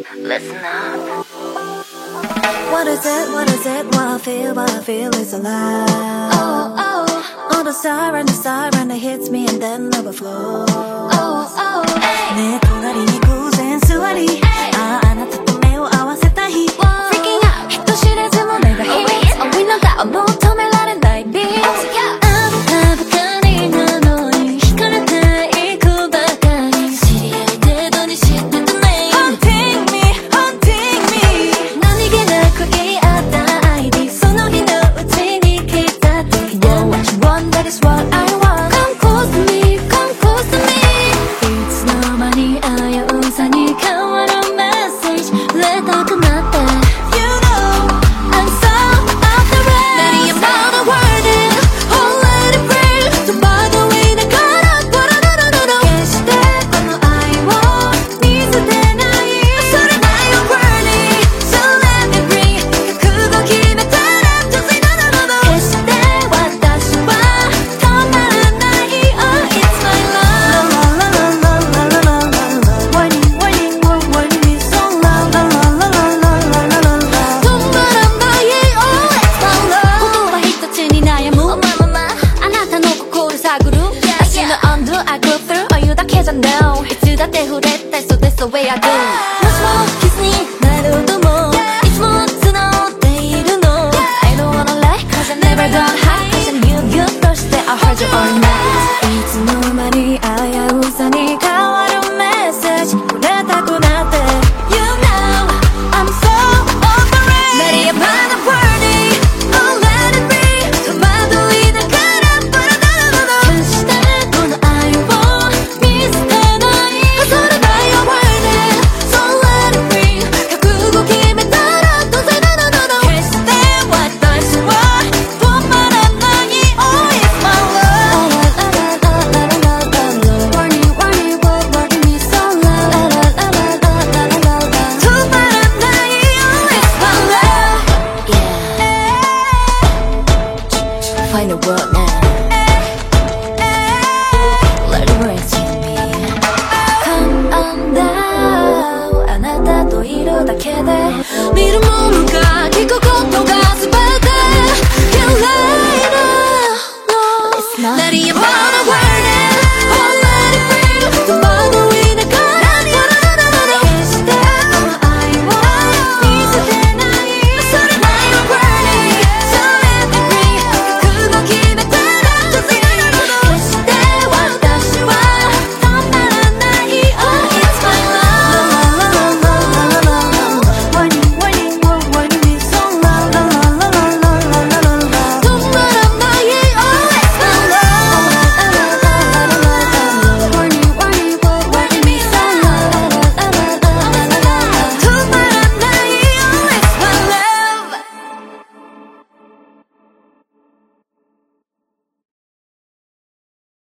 Listen up. What is it, what is it, what I feel is alive. Oh, oh. Oh, the siren that hits me and then overflows. Oh, oh. 내隣に偶然座りあなたと目を合わせた日 Freaking out. 人知れずも目が hit Oh, we know that. 求められないビートあぶかりなのに惹かれていくばかり知り合い程度に知ってたね Haunting me, haunting me 何気なく言い合った ID その日のうちに聞いたって What you want, that is what I want Come close to me, come close to me いつの間に危うさに変わるメッセージ触れたくなって You know I'm so off the rails Many about the world and whole let it breathe So by the wayだから決してこの愛を見捨てないそれだよ Burning So let me breathe 覚悟決めたら Just say no no no no 決して私は止まらない Oh it's my love La la la la la la la la Warning warning warning me so loud La la la la la la la la la 止まらない Oh it's my love 言葉一つに悩む Oh, mama. あなたの心探る 足の undo I go through お湯だけじゃ No いつだって触れたい So that's the way I do